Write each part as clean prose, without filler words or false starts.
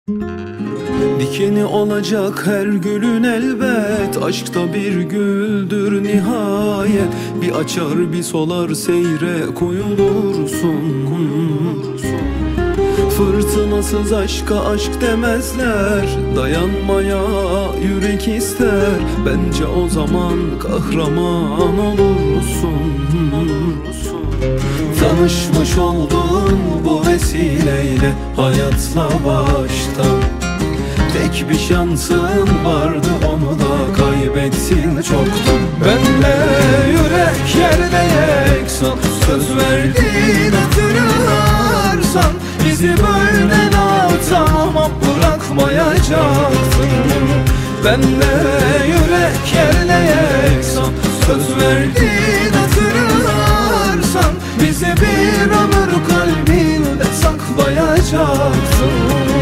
Dikeni olacak her gülün elbet, aşkta bir güldür nihayet. Bir açar bir solar seyre koyulursun. Fırtınasız aşka aşk demezler, dayanmaya yürek ister. Bence o zaman kahraman olursun. Tanışmış oldun bu vesileyle hayatla baştan. Tek bir şansın vardı, onu da kaybettin çoktan. Benle yürek yerde yeksan, söz verdin hatırlarsan. Bizi böyle tamam bırakmayacaktın. Benle yürek yerle yeksan, söz verdin hatırlarsan. Bizi bir ömür kalbinde saklayacaktın.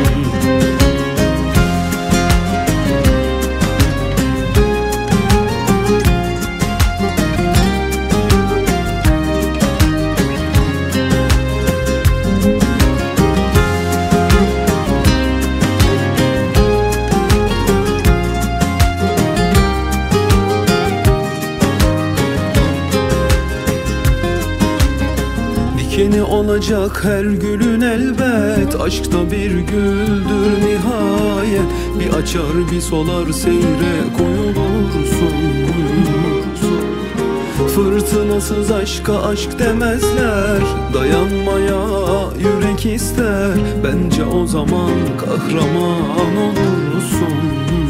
Dikeni olacak her gülün elbet, aşkta bir güldür nihayet. Bir açar bir solar seyre koyulursun. Fırtınasız aşka aşk demezler, dayanmaya yürek ister. Bence o zaman kahraman olursun.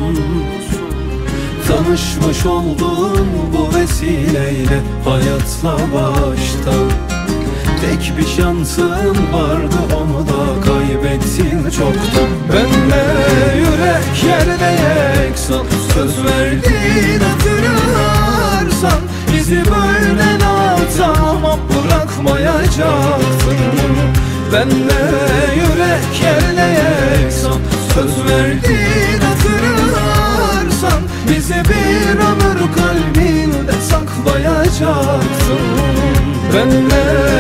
Tanışmış oldun bu vesileyle hayatla baştan. Tek bir şansın vardı, onu da kaybettin çoktan. Benle yürek yerde yeksan, söz verdin hatırlarsan. Bizi böyle tamam bırakmayacaktın. Benle yürek yerle yeksan, söz verdin hatırlarsan. Bizi bir ömür kalbinde saklayacaktın. Benle